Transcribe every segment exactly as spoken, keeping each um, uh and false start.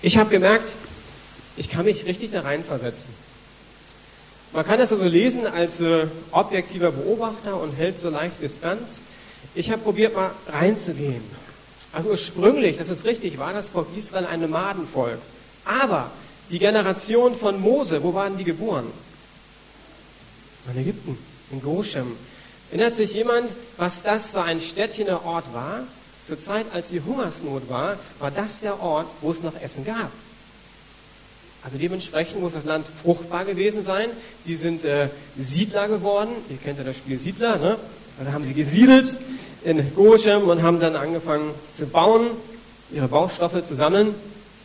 Ich habe gemerkt, ich kann mich richtig da reinversetzen. Man kann das also lesen als äh, objektiver Beobachter und hält so leicht Distanz. Ich habe probiert, mal reinzugehen. Also ursprünglich, das ist richtig, war das Volk Israel ein Nomadenvolk. Aber die Generation von Mose, wo waren die geboren? In Ägypten, in Goshen. Erinnert sich jemand, was das für ein Städtchen, der Ort war? Zur Zeit, als die Hungersnot war, war das der Ort, wo es noch Essen gab. Also dementsprechend muss das Land fruchtbar gewesen sein. Die sind äh, Siedler geworden. Ihr kennt ja das Spiel Siedler, ne? Also haben sie gesiedelt in Goshen und haben dann angefangen zu bauen, ihre Baustoffe zu sammeln.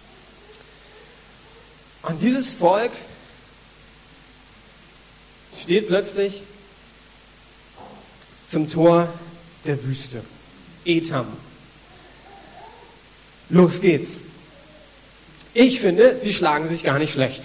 Und dieses Volk steht plötzlich zum Tor der Wüste. Etam. Los geht's. Ich finde, sie schlagen sich gar nicht schlecht.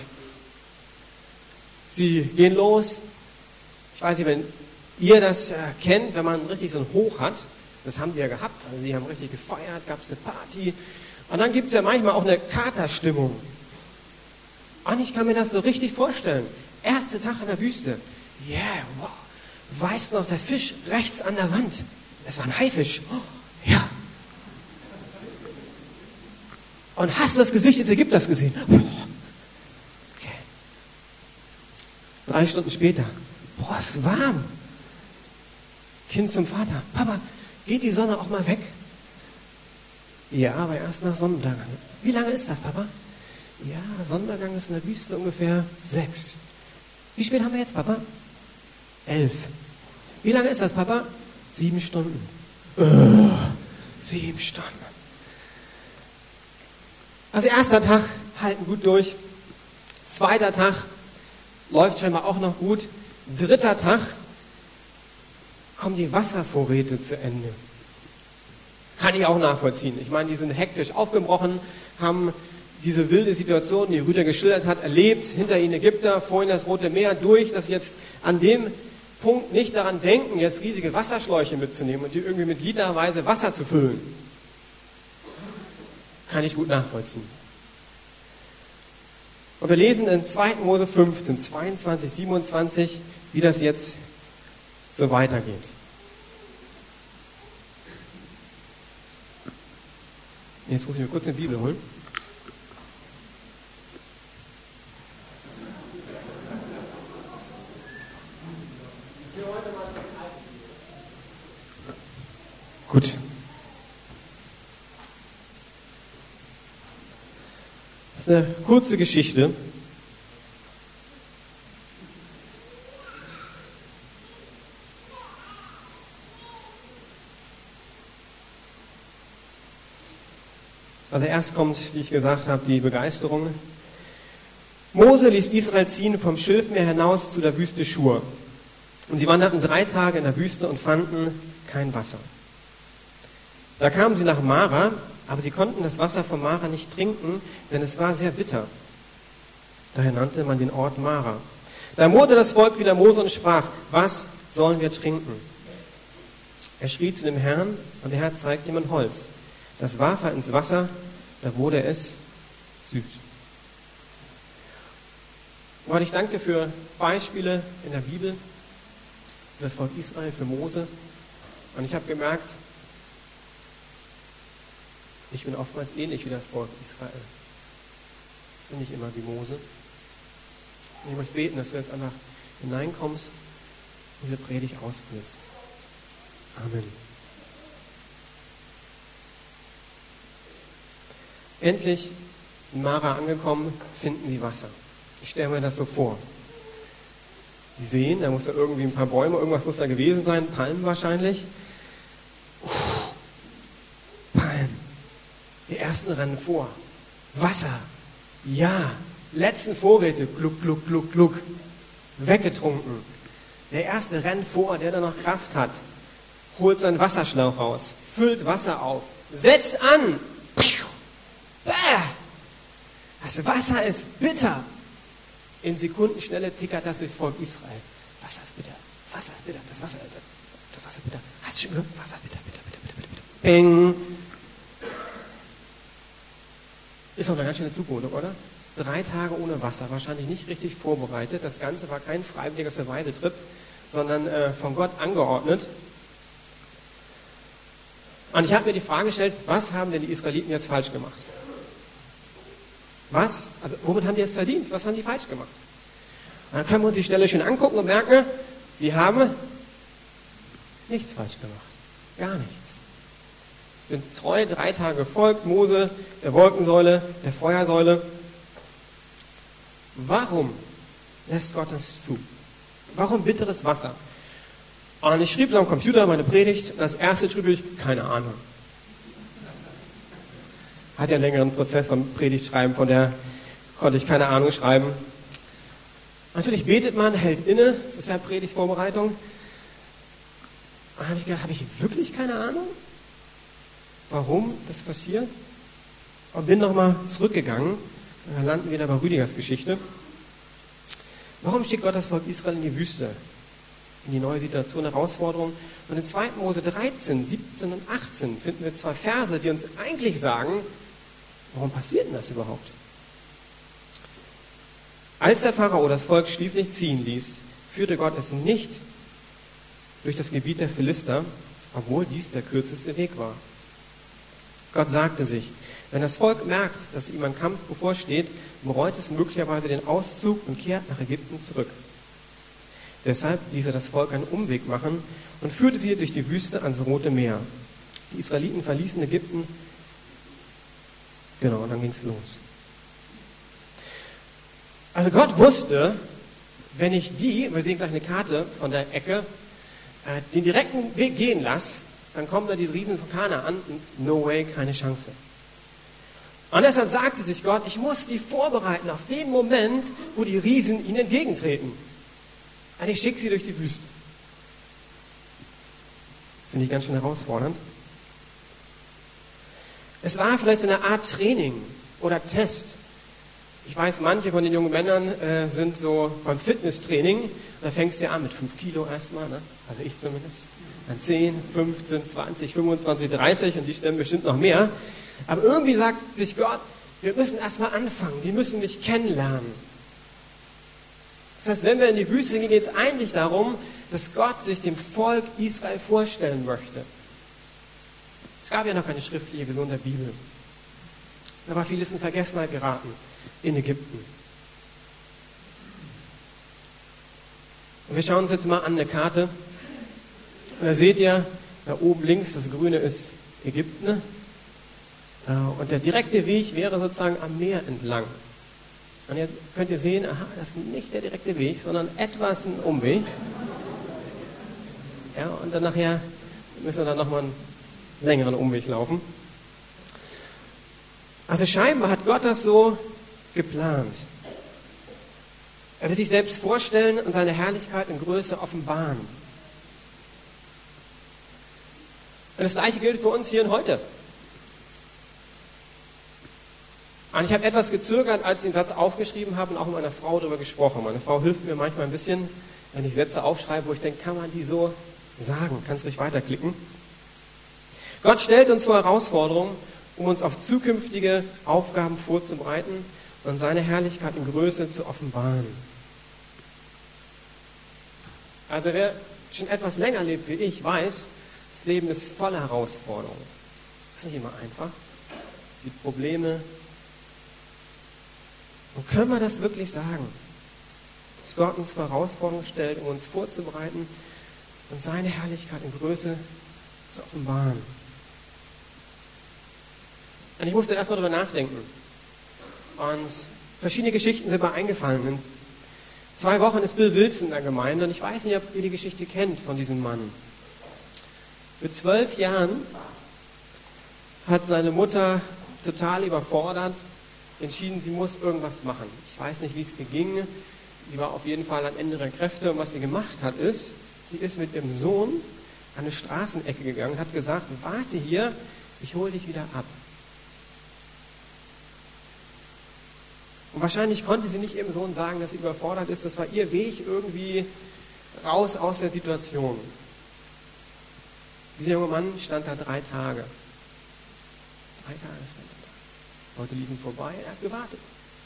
Sie gehen los. Ich weiß nicht, wenn ihr das äh, kennt, wenn man richtig so ein Hoch hat. Das haben die ja gehabt. Also sie haben richtig gefeiert, gab es eine Party. Und dann gibt es ja manchmal auch eine Katerstimmung. Und ich kann mir das so richtig vorstellen. Erster Tag in der Wüste. Yeah, wow. Weißt noch, der Fisch rechts an der Wand. Das war ein Haifisch. Oh, ja. Und hast du das Gesicht des Ägypters gesehen? Okay. Drei Stunden später. Boah, es ist warm. Kind zum Vater. Papa, geht die Sonne auch mal weg? Ja, aber erst nach Sonnenuntergang. Wie lange ist das, Papa? Ja, Sonnenuntergang ist in der Wüste ungefähr sechs. Wie spät haben wir jetzt, Papa? Elf. Wie lange ist das, Papa? Sieben Stunden. Uh, sieben Stunden. Also erster Tag, halten gut durch. Zweiter Tag, läuft scheinbar auch noch gut. Dritter Tag, kommen die Wasservorräte zu Ende. Kann ich auch nachvollziehen. Ich meine, die sind hektisch aufgebrochen, haben diese wilde Situation, die Rüder geschildert hat, erlebt. Hinter ihnen Ägypter, vor ihnen das Rote Meer durch, dass sie jetzt an dem Punkt nicht daran denken, jetzt riesige Wasserschläuche mitzunehmen und die irgendwie mit literweise Wasser zu füllen. Kann ich gut nachvollziehen. Und wir lesen in zweiter Mose fünfzehn, zweiundzwanzig, siebenundzwanzig, wie das jetzt so weitergeht. Jetzt muss ich mir kurz eine Bibel holen. Gut. Das ist eine kurze Geschichte. Also erst kommt, wie ich gesagt habe, die Begeisterung. Mose ließ Israel ziehen vom Schilfmeer hinaus zu der Wüste Schur. Und sie wanderten drei Tage in der Wüste und fanden kein Wasser. Da kamen sie nach Mara, aber sie konnten das Wasser von Mara nicht trinken, denn es war sehr bitter. Daher nannte man den Ort Mara. Da murrte das Volk wieder Mose und sprach, was sollen wir trinken? Er schrie zu dem Herrn und der Herr zeigte ihm ein Holz. Das warf er ins Wasser, da wurde es süß. Gott, ich danke dir für Beispiele in der Bibel, für das Volk Israel, für Mose. Und ich habe gemerkt, ich bin oftmals ähnlich wie das Volk Israel. Ich bin nicht immer wie Mose. Und ich möchte beten, dass du jetzt einfach hineinkommst und diese Predigt ausführst. Amen. Endlich in Mara angekommen, finden sie Wasser. Ich stelle mir das so vor. Sie sehen, da muss da irgendwie ein paar Bäume, irgendwas muss da gewesen sein, Palmen wahrscheinlich. Uff, Palmen. Die ersten rennen vor. Wasser. Ja. Letzten Vorräte. Gluck, gluck, gluck, gluck. Weggetrunken. Der erste rennt vor, der da noch Kraft hat. Holt seinen Wasserschlauch raus. Füllt Wasser auf. Setzt an. Bäh. Das Wasser ist bitter. In Sekundenschnelle tickert das durchs Volk Israel. Wasser ist bitter. Wasser ist bitter. Das Wasser, das, das Wasser ist bitter. Hast du schon gehört? Wasser bitter, bitter, bitter, bitter, bitter. Bing. Ist doch eine ganz schöne Zumutung, oder? Drei Tage ohne Wasser, wahrscheinlich nicht richtig vorbereitet. Das Ganze war kein freiwilliger Survival-Trip, sondern äh, von Gott angeordnet. Und ich habe mir die Frage gestellt, was haben denn die Israeliten jetzt falsch gemacht? Was? Also womit haben die jetzt verdient? Was haben die falsch gemacht? Und dann können wir uns die Stelle schön angucken und merken, sie haben nichts falsch gemacht. Gar nichts. Sind treu drei Tage gefolgt, Mose, der Wolkensäule, der Feuersäule. Warum lässt Gott das zu? Warum bitteres Wasser? Und ich schrieb so am Computer meine Predigt. Das erste schrieb ich, keine Ahnung. Hat ja einen längeren Prozess beim Predigtschreiben, von der konnte ich keine Ahnung schreiben. Natürlich betet man, hält inne, das ist ja Predigtvorbereitung. Und dann habe ich gedacht, habe ich wirklich keine Ahnung, warum das passiert? Und bin nochmal zurückgegangen. Dann landen wir wieder bei Rüdigers Geschichte. Warum schickt Gott das Volk Israel in die Wüste? In die neue Situation, Herausforderung. Und in zweiten Mose dreizehn, siebzehn und achtzehn finden wir zwei Verse, die uns eigentlich sagen, warum passiert denn das überhaupt? Als der Pharao das Volk schließlich ziehen ließ, führte Gott es nicht durch das Gebiet der Philister, obwohl dies der kürzeste Weg war. Gott sagte sich, wenn das Volk merkt, dass ihm ein Kampf bevorsteht, bereut es möglicherweise den Auszug und kehrt nach Ägypten zurück. Deshalb ließ er das Volk einen Umweg machen und führte sie durch die Wüste ans Rote Meer. Die Israeliten verließen Ägypten. Genau, und dann ging es los. Also Gott wusste, wenn ich die, wir sehen gleich eine Karte von der Ecke, äh, den direkten Weg gehen lasse, dann kommen da diese Riesen von Kanaan und no way, keine Chance. Und deshalb sagte sich Gott, ich muss die vorbereiten auf den Moment, wo die Riesen ihnen entgegentreten. Und ich schicke sie durch die Wüste. Finde ich ganz schön herausfordernd. Es war vielleicht so eine Art Training oder Test. Ich weiß, manche von den jungen Männern äh, sind so beim Fitnesstraining. Da fängst du ja an mit fünf Kilo erstmal, ne? Also ich zumindest. Dann zehn, fünfzehn, zwanzig, fünfundzwanzig, dreißig und die stemmen bestimmt noch mehr. Aber irgendwie sagt sich Gott, wir müssen erstmal anfangen. Die müssen mich kennenlernen. Das heißt, wenn wir in die Wüste gehen, geht es eigentlich darum, dass Gott sich dem Volk Israel vorstellen möchte. Es gab ja noch keine schriftliche Version der Bibel. Da war vieles in Vergessenheit geraten in Ägypten. Und wir schauen uns jetzt mal an eine Karte. Und da seht ihr, da oben links, das Grüne ist Ägypten. Und der direkte Weg wäre sozusagen am Meer entlang. Und jetzt könnt ihr sehen, aha, das ist nicht der direkte Weg, sondern etwas ein Umweg. Ja, und dann nachher müssen wir dann nochmal einen längeren Umweg laufen. Also scheinbar hat Gott das so geplant. Er will sich selbst vorstellen und seine Herrlichkeit in Größe offenbaren. Und das Gleiche gilt für uns hier und heute. Und ich habe etwas gezögert, als ich den Satz aufgeschrieben habe und auch mit meiner Frau darüber gesprochen. Meine Frau hilft mir manchmal ein bisschen, wenn ich Sätze aufschreibe, wo ich denke, kann man die so sagen? Kannst du ruhig weiterklicken? Gott stellt uns vor Herausforderungen, um uns auf zukünftige Aufgaben vorzubereiten und seine Herrlichkeit in Größe zu offenbaren. Also wer schon etwas länger lebt wie ich, weiß, das Leben ist voller Herausforderungen. Das ist nicht immer einfach. Es gibt Probleme. Und können wir das wirklich sagen? Dass Gott uns vor Herausforderungen stellt, um uns vorzubereiten und seine Herrlichkeit in Größe zu offenbaren. Und ich musste erstmal darüber nachdenken. Und verschiedene Geschichten sind mir eingefallen. In zwei Wochen ist Bill Wilson in der Gemeinde und ich weiß nicht, ob ihr die Geschichte kennt von diesem Mann. Mit zwölf Jahren hat seine Mutter total überfordert entschieden, sie muss irgendwas machen. Ich weiß nicht, wie es ihr ging. Sie war auf jeden Fall am Ende ihrer Kräfte. Und was sie gemacht hat, ist, sie ist mit ihrem Sohn an eine Straßenecke gegangen und hat gesagt, warte hier, ich hole dich wieder ab. Und wahrscheinlich konnte sie nicht ihrem Sohn sagen, dass sie überfordert ist. Das war ihr Weg irgendwie raus aus der Situation. Dieser junge Mann stand da drei Tage. Drei Tage stand er Leute liefen vorbei, er hat gewartet.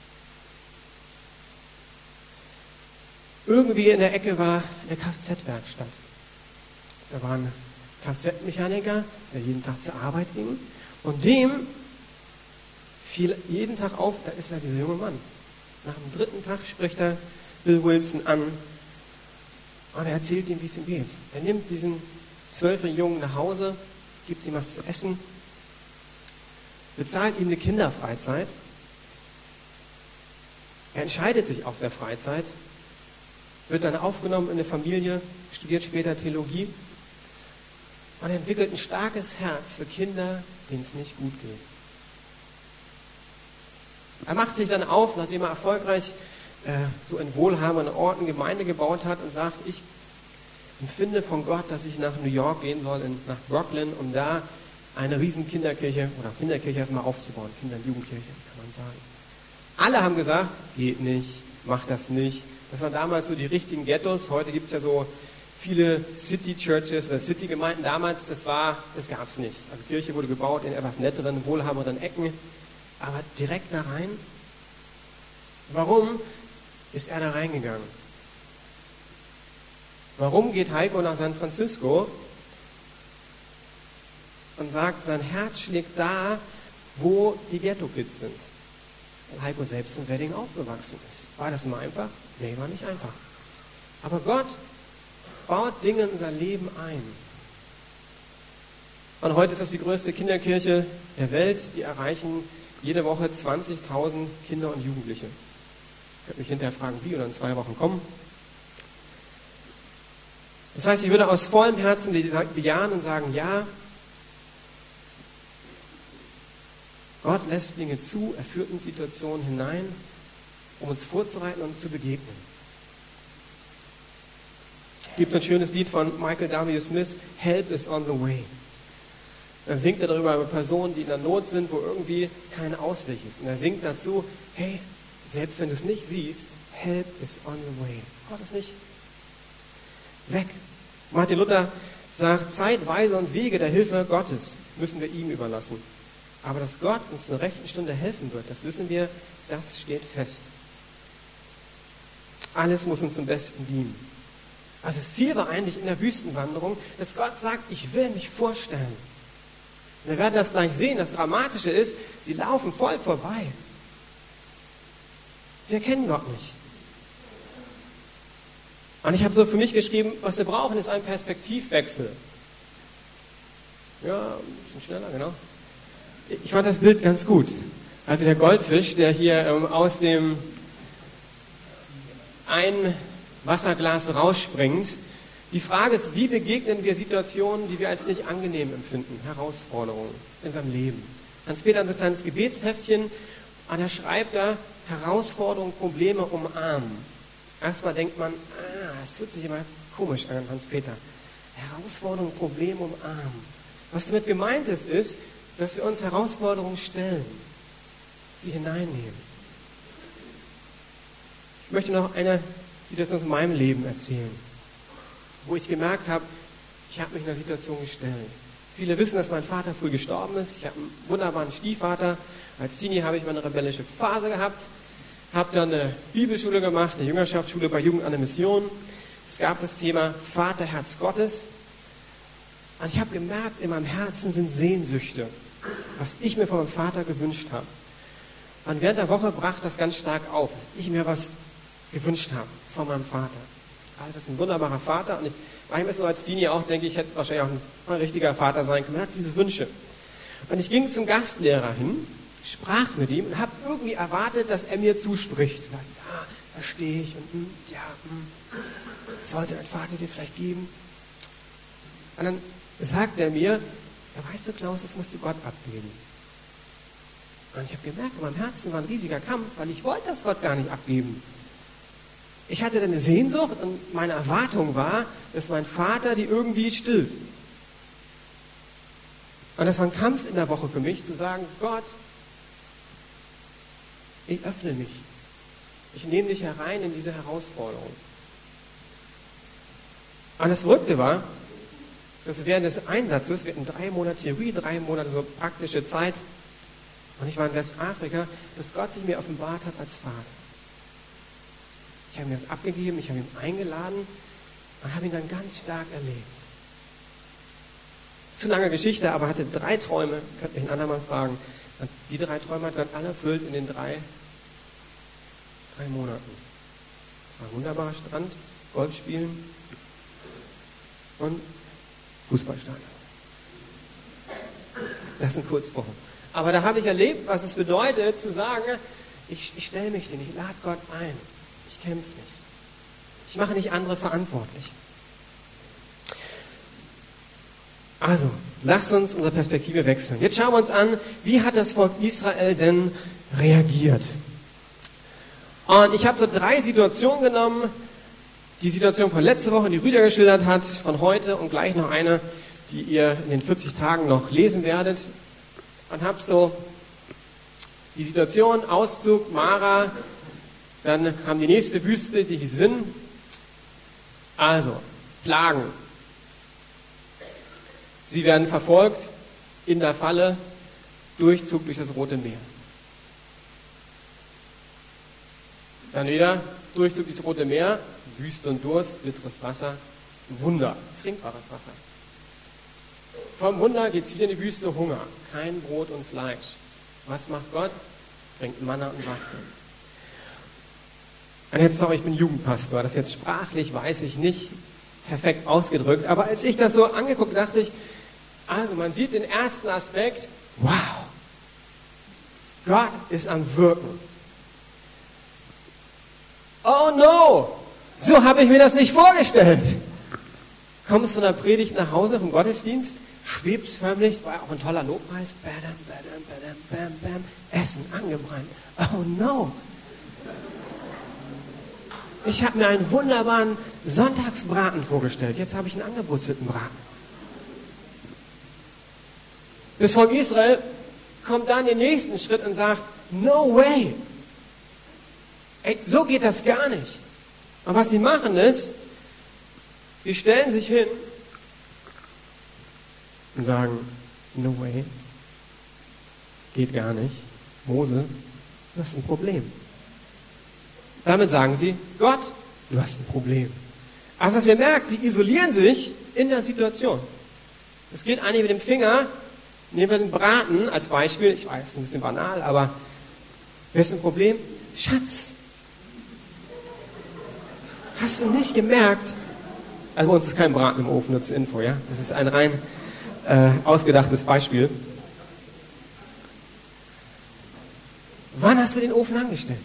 Irgendwie in der Ecke war eine Kfz-Werkstatt. Da war ein Kfz-Mechaniker, der jeden Tag zur Arbeit ging. Und dem fiel jeden Tag auf, da ist ja dieser junge Mann. Nach dem dritten Tag spricht er Bill Wilson an und er erzählt ihm, wie es ihm geht. Er nimmt diesen zwölfjährigen Jungen nach Hause, gibt ihm was zu essen, bezahlt ihm eine Kinderfreizeit. Er entscheidet sich auf der Freizeit, wird dann aufgenommen in eine Familie, studiert später Theologie und entwickelt ein starkes Herz für Kinder, denen es nicht gut geht. Er macht sich dann auf, nachdem er erfolgreich äh, so in wohlhabenden Orten Gemeinde gebaut hat und sagt, ich empfinde von Gott, dass ich nach New York gehen soll, in, nach Brooklyn, um da eine riesen Kinderkirche oder Kinderkirche erstmal aufzubauen, Kinder- und Jugendkirche, kann man sagen. Alle haben gesagt, geht nicht, mach das nicht. Das waren damals so die richtigen Ghettos. Heute gibt es ja so viele City-Churches oder City-Gemeinden. Damals, das war, das gab es nicht. Also Kirche wurde gebaut in etwas netteren, wohlhabenderen Ecken. Aber direkt da rein. Warum ist er da reingegangen? Warum geht Heiko nach San Francisco und sagt, sein Herz schlägt da, wo die Ghetto-Kids sind? Weil Heiko selbst in Wedding aufgewachsen ist. War das immer einfach? Nee, war nicht einfach. Aber Gott baut Dinge in unser Leben ein. Und heute ist das die größte Kinderkirche der Welt. Die erreichen jede Woche zwanzigtausend Kinder und Jugendliche. Ich werde mich hinterher fragen, wie oder in zwei Wochen kommen. Das heißt, ich würde aus vollem Herzen bejahen und sagen, ja, Gott lässt Dinge zu, er führt in Situationen hinein, um uns vorzubereiten und zu begegnen. Es gibt ein schönes Lied von Michael W. Smith, Help is on the way. Da singt er darüber über Personen, die in der Not sind, wo irgendwie kein Ausweg ist. Und er singt dazu, hey, selbst wenn du es nicht siehst, Help is on the way. Gott ist nicht weg. Martin Luther sagt, Zeit, Weise und Wege der Hilfe Gottes müssen wir ihm überlassen. Aber dass Gott uns zur rechten Stunde helfen wird, das wissen wir, das steht fest. Alles muss uns zum Besten dienen. Also das Ziel war eigentlich in der Wüstenwanderung, dass Gott sagt, ich will mich vorstellen. Und wir werden das gleich sehen. Das Dramatische ist, sie laufen voll vorbei. Sie erkennen Gott nicht. Und ich habe so für mich geschrieben, was wir brauchen, ist ein Perspektivwechsel. Ja, ein bisschen schneller, genau. Ich fand das Bild ganz gut. Also der Goldfisch, der hier ähm, aus dem ein Wasserglas rausspringt. Die Frage ist, wie begegnen wir Situationen, die wir als nicht angenehm empfinden, Herausforderungen in unserem Leben. Hans-Peter hat so ein kleines Gebetsheftchen und er schreibt da, Herausforderungen, Probleme umarmen. Erstmal denkt man, ah, das hört sich immer komisch an, Hans-Peter. Herausforderungen, Probleme umarmen. Was damit gemeint ist, ist, dass wir uns Herausforderungen stellen, sie hineinnehmen. Ich möchte noch eine Situation aus meinem Leben erzählen, wo ich gemerkt habe, ich habe mich in einer Situation gestellt. Viele wissen, dass mein Vater früh gestorben ist. Ich habe einen wunderbaren Stiefvater. Als Teenie habe ich meine rebellische Phase gehabt, habe dann eine Bibelschule gemacht, eine Jüngerschaftsschule bei Jugend an der Mission. Es gab das Thema Vaterherz Gottes. Und ich habe gemerkt, in meinem Herzen sind Sehnsüchte, was ich mir von meinem Vater gewünscht habe. Und während der Woche brach das ganz stark auf, dass ich mir was gewünscht habe von meinem Vater. Also das ist ein wunderbarer Vater und ich manchmal so als Teenie auch denke, ich hätte wahrscheinlich auch ein, ein richtiger Vater sein können. Er hat diese Wünsche. Und ich ging zum Gastlehrer hin, sprach mit ihm und habe irgendwie erwartet, dass er mir zuspricht. Ich dachte, ja, verstehe ich und hm, ja, hm, sollte ein Vater dir vielleicht geben. Und dann sagt er mir, ja, weißt du, Klaus, das musst du Gott abgeben. Und ich habe gemerkt, in meinem Herzen war ein riesiger Kampf, weil ich wollte das Gott gar nicht abgeben. Ich hatte eine Sehnsucht und meine Erwartung war, dass mein Vater die irgendwie stillt. Und das war ein Kampf in der Woche für mich, zu sagen, Gott, ich öffne mich. Ich nehme dich herein in diese Herausforderung. Und das Verrückte war, dass während des Einsatzes, wir hatten drei Monate Theorie, drei Monate so praktische Zeit, Und ich war in Westafrika, dass Gott sich mir offenbart hat als Vater. Ich habe ihm das abgegeben, ich habe ihn eingeladen und habe ihn dann ganz stark erlebt. Zu lange Geschichte, aber hatte drei Träume, könnt ihr einen anderen mal fragen. Und die drei Träume hat Gott alle erfüllt in den drei, drei Monaten. Es war ein wunderbarer Strand, Golf spielen und Fußballstadion. Das sind Kurzwochen. Aber da habe ich erlebt, was es bedeutet, zu sagen, ich, ich stelle mich hin, ich lade Gott ein. Ich kämpfe nicht. Ich mache nicht andere verantwortlich. Also, lasst uns unsere Perspektive wechseln. Jetzt schauen wir uns an, wie hat das Volk Israel denn reagiert? Und ich habe so drei Situationen genommen. Die Situation von letzter Woche, die Rüdiger geschildert hat, von heute und gleich noch eine, die ihr in den vierzig Tagen noch lesen werdet. Und habe so die Situation, Auszug, Mara, dann kam die nächste Wüste, die hieß Sin. Also, Plagen. Sie werden verfolgt in der Falle, Durchzug durch das Rote Meer. Dann wieder Durchzug durch das Rote Meer, Wüste und Durst, bitteres Wasser, Wunder, trinkbares Wasser. Vom Wunder geht es wieder in die Wüste, Hunger, kein Brot und Fleisch. Was macht Gott? Bringt Manna und Wachteln. Und jetzt, sorry, ich bin Jugendpastor, das jetzt sprachlich weiß ich nicht perfekt ausgedrückt, aber als ich das so angeguckt, dachte ich, also man sieht den ersten Aspekt, wow, Gott ist am Wirken. Oh no, so habe ich mir das nicht vorgestellt. Kommst von der Predigt nach Hause, vom Gottesdienst, schwebst förmlich, war auch ein toller Lobpreis, badam, badam, badam, bam, bam, Essen angebrannt. Oh no. Ich habe mir einen wunderbaren Sonntagsbraten vorgestellt. Jetzt habe ich einen angebrutzelten Braten. Das Volk Israel kommt dann den nächsten Schritt und sagt, no way. Ey, so geht das gar nicht. Und was sie machen ist, sie stellen sich hin und sagen, no way. Geht gar nicht. Mose, du hast ein Problem. Damit sagen sie, Gott, du hast ein Problem. Aber was ihr merkt, sie isolieren sich in der Situation. Es geht eigentlich mit dem Finger, nehmen wir den Braten als Beispiel, ich weiß, ein bisschen banal, aber wer ist ein Problem? Schatz. Hast du nicht gemerkt, also bei uns ist kein Braten im Ofen, nur zur Info, ja? Das ist ein rein äh, ausgedachtes Beispiel. Wann hast du den Ofen angestellt?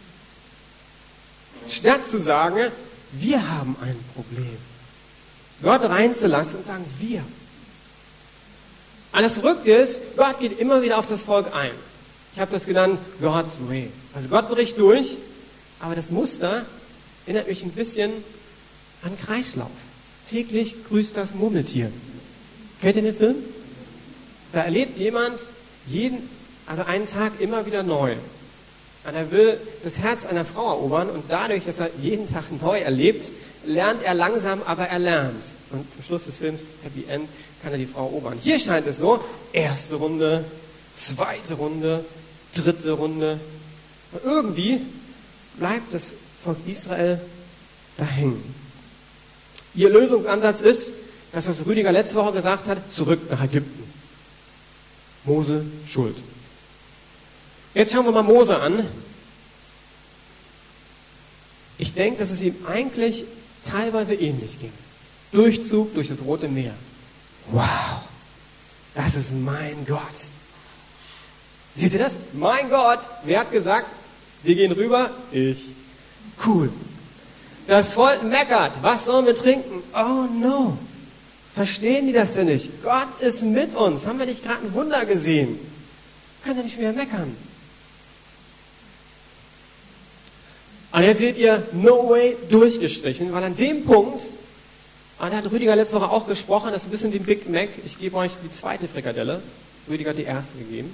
Statt zu sagen, wir haben ein Problem. Gott reinzulassen und sagen, wir. Und das Verrückte ist, Gott geht immer wieder auf das Volk ein. Ich habe das genannt, God's Way. Also Gott bricht durch, aber das Muster erinnert mich ein bisschen an Kreislauf. Täglich grüßt das Murmeltier. Kennt ihr den Film? Da erlebt jemand jeden, also einen Tag immer wieder neu. Und er will das Herz einer Frau erobern und dadurch, dass er jeden Tag neu erlebt, lernt er langsam, aber er lernt. Und zum Schluss des Films, Happy End, kann er die Frau erobern. Hier scheint es so, erste Runde, zweite Runde, dritte Runde. Und irgendwie bleibt das Volk Israel da hängen. Ihr Lösungsansatz ist, dass was Rüdiger letzte Woche gesagt hat, zurück nach Ägypten. Mose schuld. Jetzt schauen wir mal Mose an. Ich denke, dass es ihm eigentlich teilweise ähnlich ging. Durchzug durch das Rote Meer. Wow, das ist mein Gott. Seht ihr das? Mein Gott, wer hat gesagt, wir gehen rüber? Ich. Cool. Das Volk meckert, was sollen wir trinken? Oh no. Verstehen die das denn nicht? Gott ist mit uns. Haben wir nicht gerade ein Wunder gesehen? Können wir nicht mehr meckern? Und jetzt seht ihr, no way durchgestrichen, weil an dem Punkt, und da hat Rüdiger letzte Woche auch gesprochen, das ist ein bisschen wie Big Mac, ich gebe euch die zweite Frikadelle, Rüdiger hat die erste gegeben.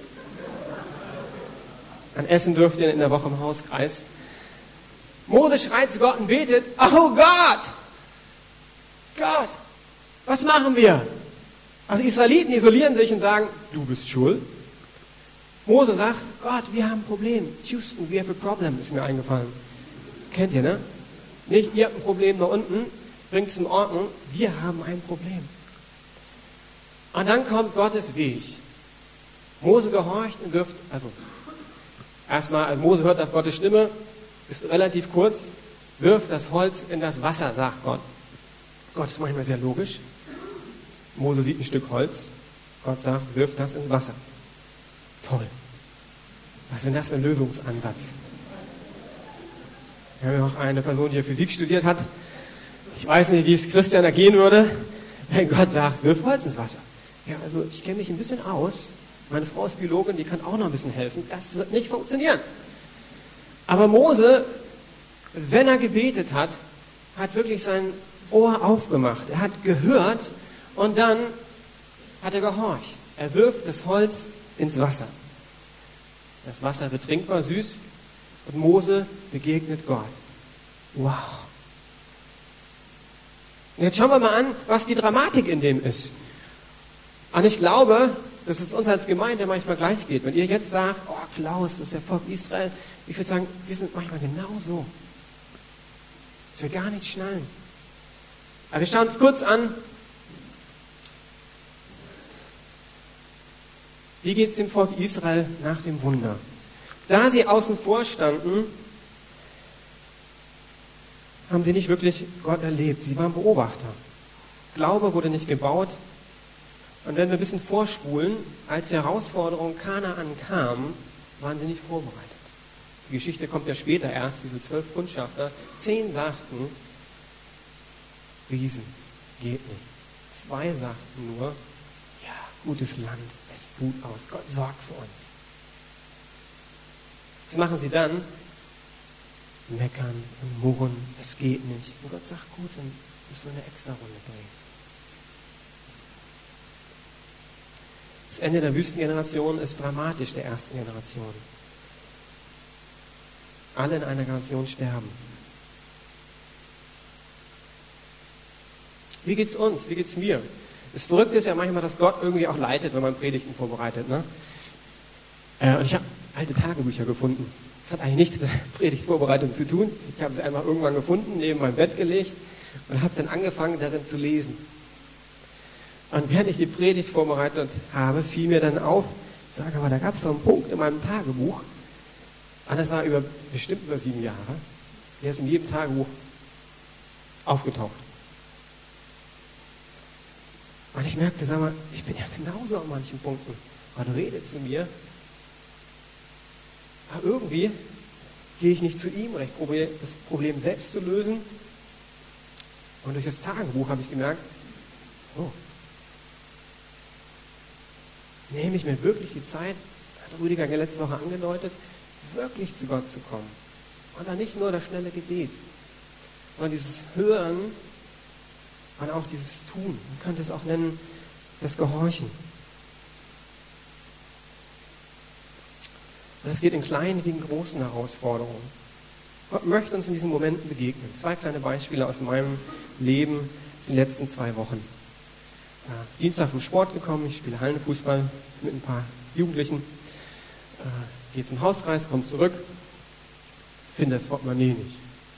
An Essen dürft ihr in der Woche im Hauskreis. Mose schreit zu Gott und betet, oh Gott, Gott, was machen wir? Also Israeliten isolieren sich und sagen, du bist schuld. Mose sagt, Gott, wir haben ein Problem. Houston, we have a problem, ist mir eingefallen. Kennt ihr, ne? Nicht, ihr habt ein Problem da unten, bringt es in Ordnung, wir haben ein Problem. Und dann kommt Gottes Weg. Mose gehorcht und wirft, also erstmal, also Mose hört auf Gottes Stimme, ist relativ kurz, wirft das Holz in das Wasser, sagt Gott. Gott ist manchmal sehr logisch. Mose sieht ein Stück Holz, Gott sagt, wirft das ins Wasser. Toll. Was ist denn das für ein Lösungsansatz? Wir haben ja auch eine Person, die Physik studiert hat. Ich weiß nicht, wie es Christian ergehen würde, wenn Gott sagt, wirf Holz ins Wasser. Ja, also ich kenne mich ein bisschen aus. Meine Frau ist Biologin, die kann auch noch ein bisschen helfen. Das wird nicht funktionieren. Aber Mose, wenn er gebetet hat, hat wirklich sein Ohr aufgemacht. Er hat gehört und dann hat er gehorcht. Er wirft das Holz ins Wasser. Das Wasser wird trinkbar, süß und Mose begegnet Gott. Wow. Und jetzt schauen wir mal an, was die Dramatik in dem ist. Und ich glaube, dass es uns als Gemeinde manchmal gleich geht. Wenn ihr jetzt sagt, oh Klaus, das ist der Volk Israel, ich würde sagen, wir sind manchmal genau so. Dass wir gar nicht schnallen. Aber wir schauen uns kurz an, wie geht es dem Volk Israel nach dem Wunder? Da sie außen vor standen, haben sie nicht wirklich Gott erlebt. Sie waren Beobachter. Glaube wurde nicht gebaut. Und wenn wir ein bisschen vorspulen, als die Herausforderung Kanaan kam, waren sie nicht vorbereitet. Die Geschichte kommt ja später erst, diese zwölf Kundschafter. Zehn sagten, Riesen, geht nicht. Zwei sagten nur, ja, gutes Land, es sieht gut aus, Gott sorgt für uns. Was machen sie dann? Meckern und murren, es geht nicht. Und Gott sagt, gut, dann müssen wir eine extra Runde drehen. Das Ende der Wüstengeneration ist dramatisch, der ersten Generation. Alle in einer Generation sterben. Wie geht's uns? Wie geht's mir? Das Verrückte ist ja manchmal, dass Gott irgendwie auch leitet, wenn man Predigten vorbereitet. Ne? Äh, und ich habe alte Tagebücher gefunden. Das hat eigentlich nichts mit der Predigtvorbereitung zu tun. Ich habe sie einfach irgendwann gefunden, neben meinem Bett gelegt und habe dann angefangen, darin zu lesen. Und während ich die Predigt vorbereitet habe, fiel mir dann auf, ich sage aber, da gab es so einen Punkt in meinem Tagebuch, und das war über, bestimmt über sieben Jahre, der ist in jedem Tagebuch aufgetaucht. Und ich merkte, sag mal, ich bin ja genauso an manchen Punkten. Gott redet zu mir, aber irgendwie gehe ich nicht zu ihm, oder ich probiere das Problem selbst zu lösen. Und durch das Tagebuch habe ich gemerkt, oh, nehme ich mir wirklich die Zeit, hat Rüdiger letzte Woche angedeutet, wirklich zu Gott zu kommen. Und dann nicht nur das schnelle Gebet, sondern dieses Hören und auch dieses Tun. Man könnte es auch nennen, das Gehorchen. Und es geht in kleinen wie in großen Herausforderungen. Gott möchte uns in diesen Momenten begegnen. Zwei kleine Beispiele aus meinem Leben in den letzten zwei Wochen. Äh, Dienstag vom Sport gekommen, ich spiele Hallenfußball mit ein paar Jugendlichen, äh, gehe zum Hauskreis, komme zurück, finde das Portemonnaie nicht.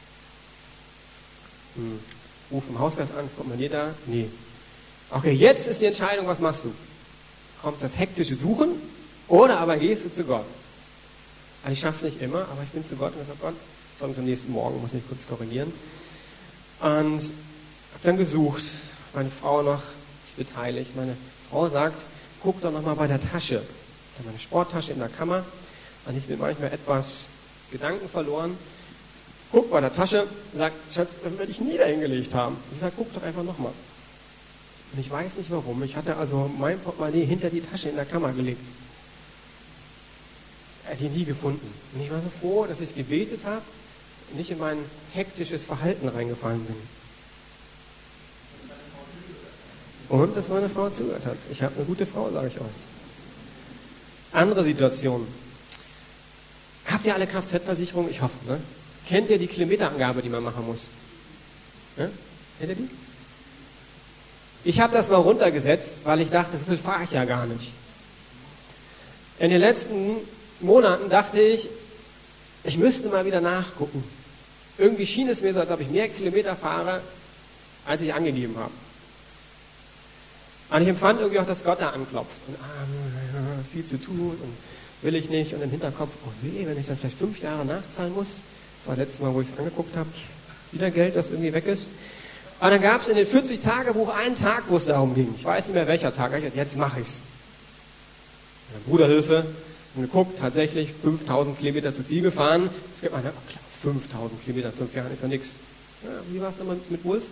Hm. Ruf im Hauskreis an, das Portemonnaie da? Nee. Okay, jetzt ist die Entscheidung, was machst du? Kommt das hektische Suchen oder aber gehst du zu Gott? Also ich schaffe es nicht immer, aber ich bin zu Gott und sage, Gott, sonst am nächsten Morgen, muss mich kurz korrigieren. Und habe dann gesucht, meine Frau noch sich beteiligt. Meine Frau sagt, guck doch nochmal bei der Tasche. Ich habe meine Sporttasche in der Kammer und ich bin manchmal etwas Gedanken verloren. Guck bei der Tasche, sagt, Schatz, das werde ich nie dahin gelegt haben. Ich sage, guck doch einfach nochmal. Und ich weiß nicht warum. Ich hatte also mein Portemonnaie hinter die Tasche in der Kammer gelegt. Er hat die nie gefunden. Und ich war so froh, dass ich gebetet habe und nicht in mein hektisches Verhalten reingefallen bin. Und dass meine Frau zugehört hat. Ich habe eine gute Frau, sage ich euch. Andere Situation. Habt ihr alle Kfz-Versicherung? Ich hoffe, ne? Kennt ihr die Kilometerangabe, die man machen muss? Ja? Kennt ihr die? Ich habe das mal runtergesetzt, weil ich dachte, so viel fahre ich ja gar nicht. In den letzten Monaten dachte ich, ich müsste mal wieder nachgucken. Irgendwie schien es mir so, als ob ich mehr Kilometer fahre, als ich angegeben habe. Und ich empfand irgendwie auch, dass Gott da anklopft. Und ah, viel zu tun und will ich nicht. Und im Hinterkopf, oh weh, wenn ich dann vielleicht fünf Jahre nachzahlen muss. Das war das letzte Mal, wo ich es angeguckt habe. Wieder Geld, das irgendwie weg ist. Und dann gab es in dem vierzig-Tage-Buch einen Tag, wo es darum ging. Ich weiß nicht mehr, welcher Tag. Ich dachte, jetzt mache ich es. Bruderhilfe. Und geguckt, tatsächlich fünftausend Kilometer zu viel gefahren. Es gibt einer, oh klar, fünftausend Kilometer in fünf Jahren ist ja nichts. Ja, wie war es nochmal mit Wolf?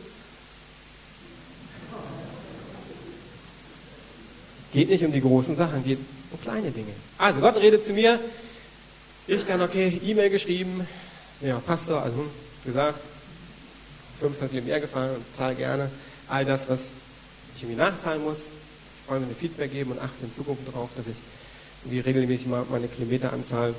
Geht nicht um die großen Sachen, geht um kleine Dinge. Also Gott redet zu mir. Ich dann, okay, E-Mail geschrieben. Ja, Pastor, also gesagt, fünfhundert Kilometer mehr gefahren und zahle gerne all das, was ich irgendwie nachzahlen muss. Ich freue mich, mir Feedback geben und achte in Zukunft darauf, dass ich irgendwie regelmäßig mal meine Kilometeranzahl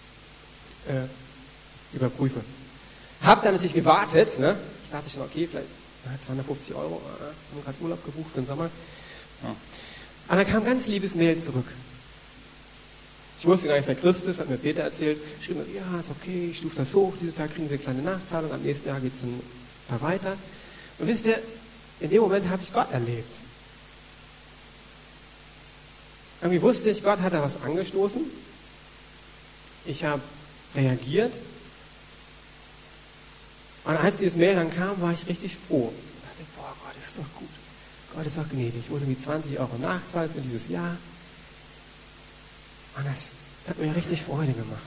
äh, überprüfe. Hab dann natürlich gewartet, ne? Ich dachte schon, okay, vielleicht zweihundertfünfzig Euro, äh, haben gerade Urlaub gebucht für den Sommer. Ja. Aber dann kam ganz liebes Mail zurück. Ich wusste gar nicht, dass er Christ ist, hat mir Peter erzählt, schrieb mir, ja, ist okay, ich stufe das hoch, dieses Jahr kriegen wir eine kleine Nachzahlung, am nächsten Jahr geht es ein paar weiter. Und wisst ihr, in dem Moment habe ich Gott erlebt. Irgendwie wusste ich, Gott hat da was angestoßen. Ich habe reagiert. Und als dieses Mail dann kam, war ich richtig froh. Ich dachte, boah, Gott, das ist doch gut. Gott ist doch gnädig. Ich muss irgendwie zwanzig Euro nachzahlen für dieses Jahr. Und das hat mir richtig Freude gemacht.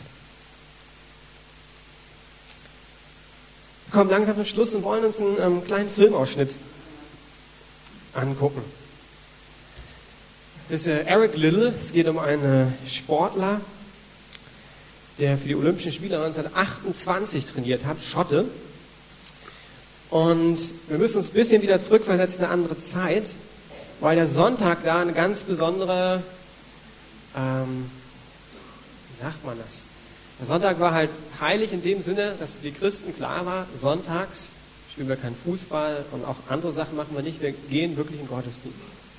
Wir kommen langsam zum Schluss und wollen uns einen ähm, kleinen Filmausschnitt angucken. Das ist äh, Eric Liddell. Es geht um einen Sportler, der für die Olympischen Spiele neunzehnhundertachtundzwanzig trainiert hat, Schotte. Und wir müssen uns ein bisschen wieder zurückversetzen in eine andere Zeit, weil der Sonntag da eine ganz besondere, ähm, wie sagt man das? Der Sonntag war halt heilig in dem Sinne, dass für die Christen klar war, sonntags spielen wir keinen Fußball und auch andere Sachen machen wir nicht, wir gehen wirklich in Gottesdienst.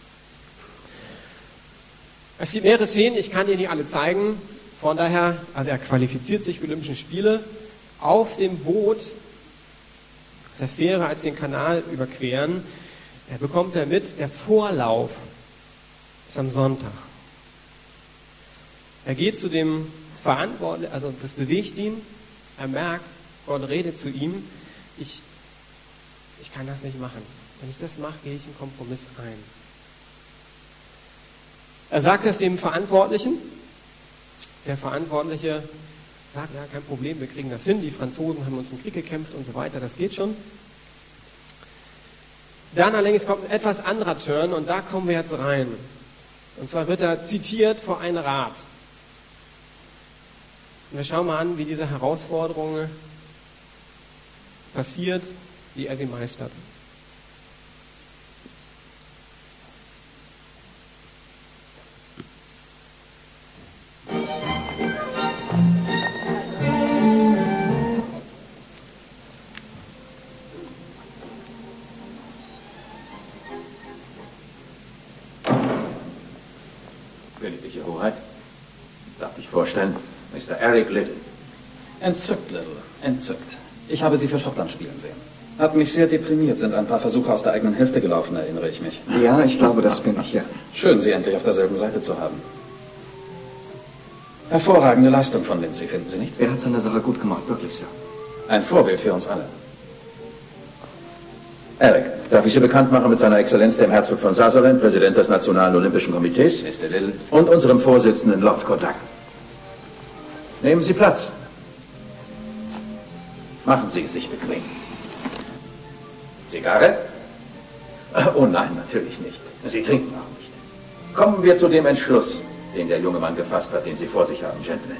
Es gibt mehrere Szenen, ich kann dir nicht alle zeigen. Von daher, also er qualifiziert sich für Olympische Spiele auf dem Boot, auf der Fähre, als sie den Kanal überqueren. Er bekommt er mit, der Vorlauf ist am Sonntag. Er geht zu dem Verantwortlichen, also das bewegt ihn, er merkt, Gott redet zu ihm, ich, ich kann das nicht machen. Wenn ich das mache, gehe ich einen Kompromiss ein. Er sagt das dem Verantwortlichen. Der Verantwortliche sagt, ja, kein Problem, wir kriegen das hin. Die Franzosen haben uns im Krieg gekämpft und so weiter, das geht schon. Dann allerdings kommt ein etwas anderer Turn und da kommen wir jetzt rein. Und zwar wird er zitiert vor einen Rat. Und wir schauen mal an, wie diese Herausforderung passiert, wie er sie meistert. Königliche Hoheit, darf ich vorstellen, Mister Eric Liddell. Entzückt, Liddell, entzückt. Ich habe Sie für Schottland spielen sehen. Hat mich sehr deprimiert, sind ein paar Versuche aus der eigenen Hälfte gelaufen, erinnere ich mich. Ja, ich glaube, das bin ich, ja. Schön, Sie endlich auf derselben Seite zu haben. Hervorragende Leistung von Lindsay, finden Sie nicht? Er hat seine Sache gut gemacht, wirklich, Sir. Ein Vorbild für uns alle. Eric, darf ich Sie bekannt machen mit seiner Exzellenz, dem Herzog von Sutherland, Präsident des Nationalen Olympischen Komitees, Mister Liddell. und unserem Vorsitzenden, Lord Kodak. Nehmen Sie Platz. Machen Sie es sich bequem. Zigarre? Oh nein, natürlich nicht. Sie trinken auch nicht. Kommen wir zu dem Entschluss, den der junge Mann gefasst hat, den Sie vor sich haben, Gentlemen.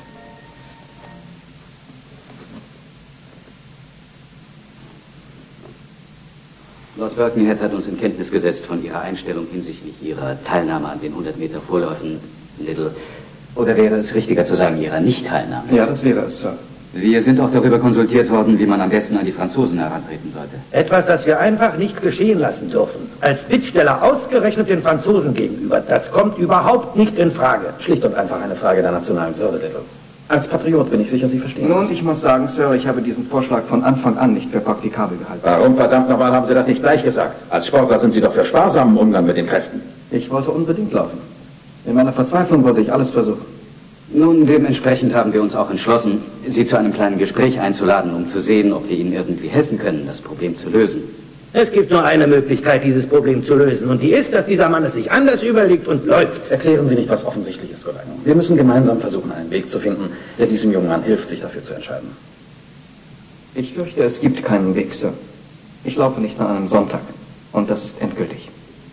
Lord Birkenhead hat uns in Kenntnis gesetzt von Ihrer Einstellung hinsichtlich Ihrer Teilnahme an den hundert Meter Vorläufen, Liddell. Oder wäre es richtiger zu sagen, Ihrer Nicht-Teilnahme? Ja, das wäre es, Sir. Wir sind auch darüber konsultiert worden, wie man am besten an die Franzosen herantreten sollte. Etwas, das wir einfach nicht geschehen lassen dürfen. Als Bittsteller ausgerechnet den Franzosen gegenüber. Das kommt überhaupt nicht in Frage. Schlicht und einfach eine Frage der nationalen Würde, Little. Als Patriot bin ich sicher, Sie verstehen Nun, das. ich muss sagen, Sir, ich habe diesen Vorschlag von Anfang an nicht für praktikabel gehalten. Warum verdammt nochmal haben Sie das nicht gleich gesagt? Als Sportler sind Sie doch für sparsamen Umgang mit den Kräften. Ich wollte unbedingt laufen. In meiner Verzweiflung wollte ich alles versuchen. Nun, dementsprechend haben wir uns auch entschlossen, Sie zu einem kleinen Gespräch einzuladen, um zu sehen, ob wir Ihnen irgendwie helfen können, das Problem zu lösen. Es gibt nur eine Möglichkeit, dieses Problem zu lösen. Und die ist, dass dieser Mann es sich anders überlegt und läuft. Erklären Sie nicht, was offensichtlich ist, Golang. Wir müssen gemeinsam versuchen, einen Weg zu finden, der diesem jungen Mann hilft, sich dafür zu entscheiden. Ich fürchte, es gibt keinen Weg, Sir. Ich laufe nicht an einem Sonntag. Und das ist endgültig.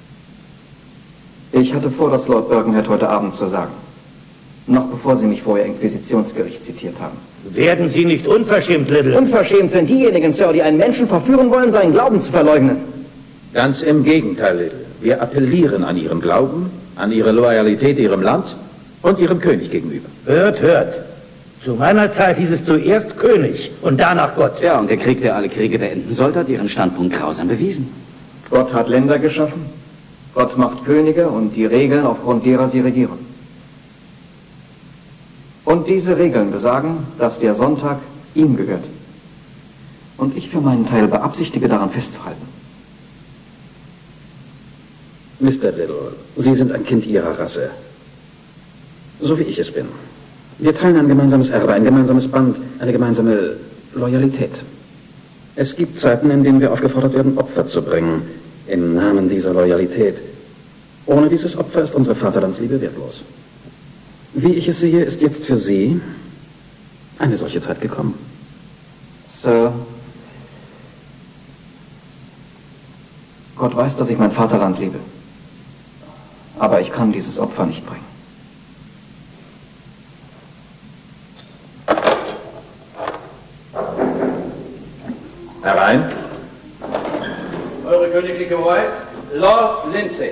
Ich hatte vor, das Lord Birkenhead heute Abend zu sagen. Noch bevor Sie mich vor Ihr Inquisitionsgericht zitiert haben. Werden Sie nicht unverschämt, Little? Unverschämt sind diejenigen, Sir, die einen Menschen verführen wollen, seinen Glauben zu verleugnen. Ganz im Gegenteil, Little. Wir appellieren an Ihren Glauben, an Ihre Loyalität Ihrem Land und Ihrem König gegenüber. Hört, hört. Zu meiner Zeit hieß es zuerst König und danach Gott. Ja, und der Krieg, der alle Kriege beenden sollte, hat Ihren Standpunkt grausam bewiesen. Gott hat Länder geschaffen. Gott macht Könige und die Regeln, aufgrund derer sie regieren. Und diese Regeln besagen, dass der Sonntag ihm gehört. Und ich für meinen Teil beabsichtige, daran festzuhalten. Mister Little, Sie sind ein Kind Ihrer Rasse. So wie ich es bin. Wir teilen ein gemeinsames Erbe, ein gemeinsames Band, eine gemeinsame Loyalität. Es gibt Zeiten, in denen wir aufgefordert werden, Opfer zu bringen, im Namen dieser Loyalität. Ohne dieses Opfer ist unsere Vaterlandsliebe wertlos. Wie ich es sehe, ist jetzt für Sie eine solche Zeit gekommen. Sir, Gott weiß, dass ich mein Vaterland liebe. Aber ich kann dieses Opfer nicht bringen. Herein. Eure königliche Hoheit, Lord Lindsay.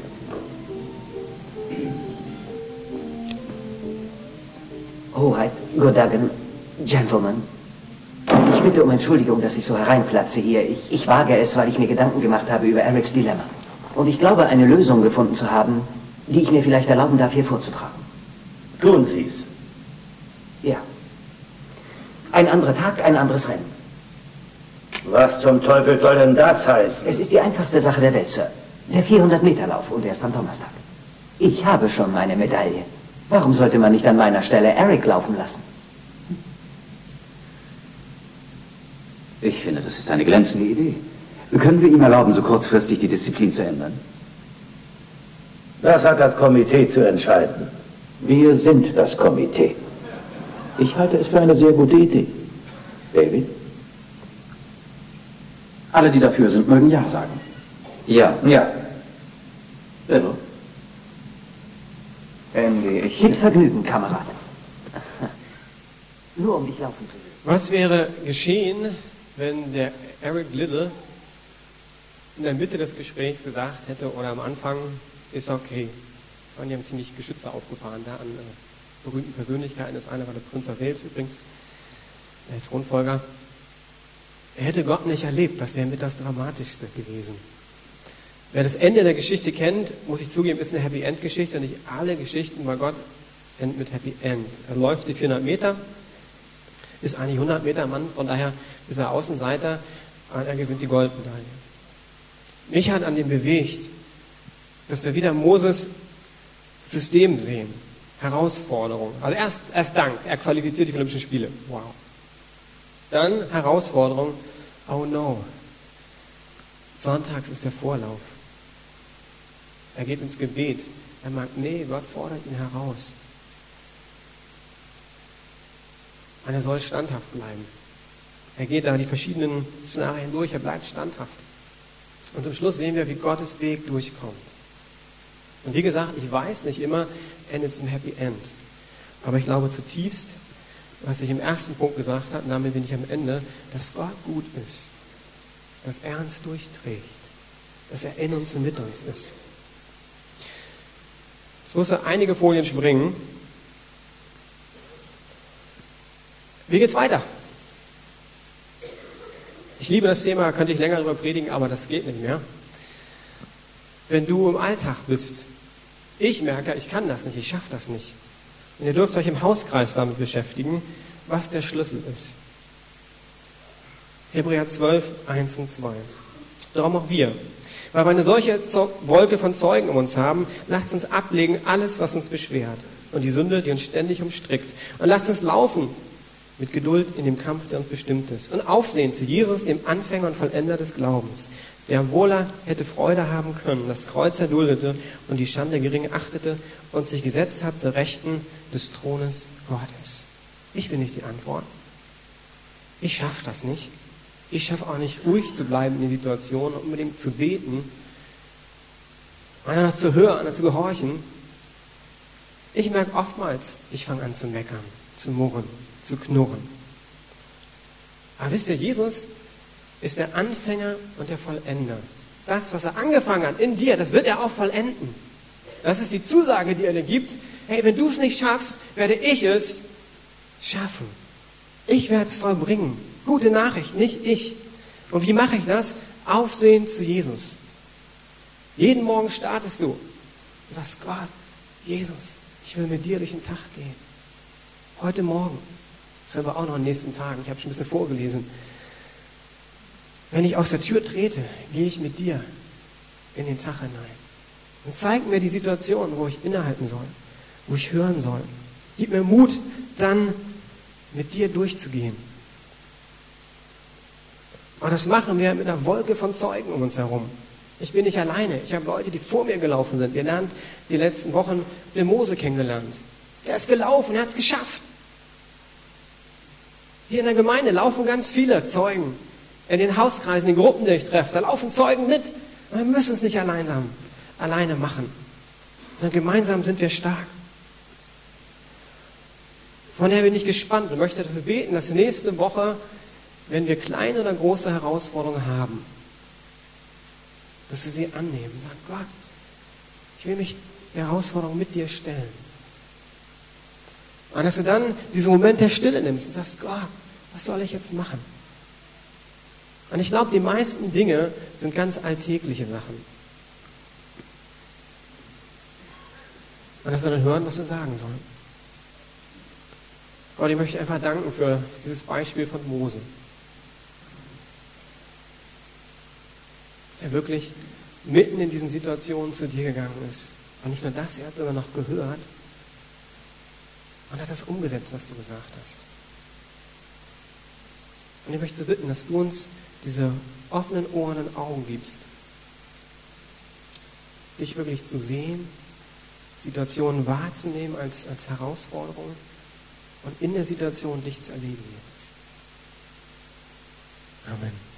Hoheit, Godagen, Gentlemen. Ich bitte um Entschuldigung, dass ich so hereinplatze hier. Ich, ich wage es, weil ich mir Gedanken gemacht habe über Erics Dilemma. Und ich glaube, eine Lösung gefunden zu haben, die ich mir vielleicht erlauben darf, hier vorzutragen. Tun Sie's. Ja. Ein anderer Tag, ein anderes Rennen. Was zum Teufel soll denn das heißen? Es ist die einfachste Sache der Welt, Sir. Der vierhundert-Meter-Lauf und erst am Donnerstag. Ich habe schon meine Medaille. Warum sollte man nicht an meiner Stelle Eric laufen lassen? Ich finde, das ist eine glänzende Idee. Können wir ihm erlauben, so kurzfristig die Disziplin zu ändern? Das hat das Komitee zu entscheiden. Wir sind das Komitee. Ich halte es für eine sehr gute Idee. David? Alle, die dafür sind, mögen Ja sagen. Ja. Ja. Little. Andy, ich... Mit Vergnügen, Kamerad. Nur um dich laufen zu sehen. Was wäre geschehen, wenn der Eric Little in der Mitte des Gesprächs gesagt hätte oder am Anfang, ist okay. Und die haben ziemlich Geschütze aufgefahren da an äh, berühmten Persönlichkeiten. Das eine war der Prinz of Wales übrigens, der Thronfolger. Er hätte Gott nicht erlebt, das wäre mit das Dramatischste gewesen. Wer das Ende der Geschichte kennt, muss ich zugeben, ist eine Happy End Geschichte. Nicht alle Geschichten bei Gott enden mit Happy End. Er läuft die vierhundert Meter, ist eigentlich hundert Meter Mann, von daher ist er Außenseiter, und er gewinnt die Goldmedaille. Mich hat an dem bewegt, dass wir wieder Moses System sehen, Herausforderung. Also erst, erst Dank, er qualifiziert die Olympischen Spiele. Wow. Dann Herausforderung, oh no, sonntags ist der Vorlauf. Er geht ins Gebet. Er meint, nee, Gott fordert ihn heraus. Und er soll standhaft bleiben. Er geht da die verschiedenen Szenarien durch, er bleibt standhaft. Und zum Schluss sehen wir, wie Gottes Weg durchkommt. Und wie gesagt, ich weiß nicht immer, endet es im Happy End. Aber ich glaube zutiefst, was ich im ersten Punkt gesagt habe, und damit bin ich am Ende, dass Gott gut ist. Dass er uns durchträgt. Dass er in uns und mit uns ist. Ich musste einige Folien springen. Wie geht's weiter? Ich liebe das Thema, könnte ich länger darüber predigen, aber das geht nicht mehr. Wenn du im Alltag bist, ich merke, ich kann das nicht, ich schaffe das nicht. Und ihr dürft euch im Hauskreis damit beschäftigen, was der Schlüssel ist. Hebräer zwölf, eins und zwei. Darum auch wir. Weil wir eine solche Wolke von Zeugen um uns haben, lasst uns ablegen alles, was uns beschwert. Und die Sünde, die uns ständig umstrickt. Und lasst uns laufen mit Geduld in dem Kampf, der uns bestimmt ist. Und aufsehen zu Jesus, dem Anfänger und Vollender des Glaubens, der, obwohl er hätte Freude haben können, das Kreuz erduldete und die Schande gering achtete und sich gesetzt hat zur Rechten des Thrones Gottes. Ich bin nicht die Antwort. Ich schaffe das nicht. Ich schaffe auch nicht, ruhig zu bleiben in den Situationen und unbedingt zu beten, oder noch zu hören oder zu gehorchen. Ich merke oftmals, ich fange an zu meckern, zu murren, zu knurren. Aber wisst ihr, Jesus ist der Anfänger und der Vollender. Das, was er angefangen hat in dir, das wird er auch vollenden. Das ist die Zusage, die er dir gibt. Hey, wenn du es nicht schaffst, werde ich es schaffen. Ich werde es vollbringen. Gute Nachricht, nicht ich. Und wie mache ich das? Aufsehen zu Jesus. Jeden Morgen startest du und sagst, Gott, Jesus, ich will mit dir durch den Tag gehen. Heute Morgen. Das hören wir auch noch in den nächsten Tagen. Ich habe schon ein bisschen vorgelesen. Wenn ich aus der Tür trete, gehe ich mit dir in den Tag hinein. Und zeig mir die Situation, wo ich innehalten soll, wo ich hören soll. Gib mir Mut, dann mit dir durchzugehen. Und das machen wir mit einer Wolke von Zeugen um uns herum. Ich bin nicht alleine. Ich habe Leute, die vor mir gelaufen sind. Wir lernen die letzten Wochen den Mose kennengelernt. Der ist gelaufen, er hat es geschafft. Hier in der Gemeinde laufen ganz viele Zeugen. In den Hauskreisen, in den Gruppen, die ich treffe, da laufen Zeugen mit. Und wir müssen es nicht allein, alleine machen. Sondern gemeinsam sind wir stark. Von daher bin ich gespannt und möchte dafür beten, dass nächste Woche, wenn wir kleine oder große Herausforderungen haben, dass wir sie annehmen und sagen, Gott, ich will mich der Herausforderung mit dir stellen. Und dass du dann diesen Moment der Stille nimmst und sagst, Gott, was soll ich jetzt machen? Und ich glaube, die meisten Dinge sind ganz alltägliche Sachen. Und dass wir dann hören, was wir sagen sollen. Gott, ich möchte einfach danken für dieses Beispiel von Mose. Dass er wirklich mitten in diesen Situationen zu dir gegangen ist. Und nicht nur das, er hat sogar noch gehört und hat das umgesetzt, was du gesagt hast. Und ich möchte so bitten, dass du uns diese offenen Ohren und Augen gibst, dich wirklich zu sehen, Situationen wahrzunehmen als, als Herausforderung und in der Situation dich zu erleben, Jesus. Amen.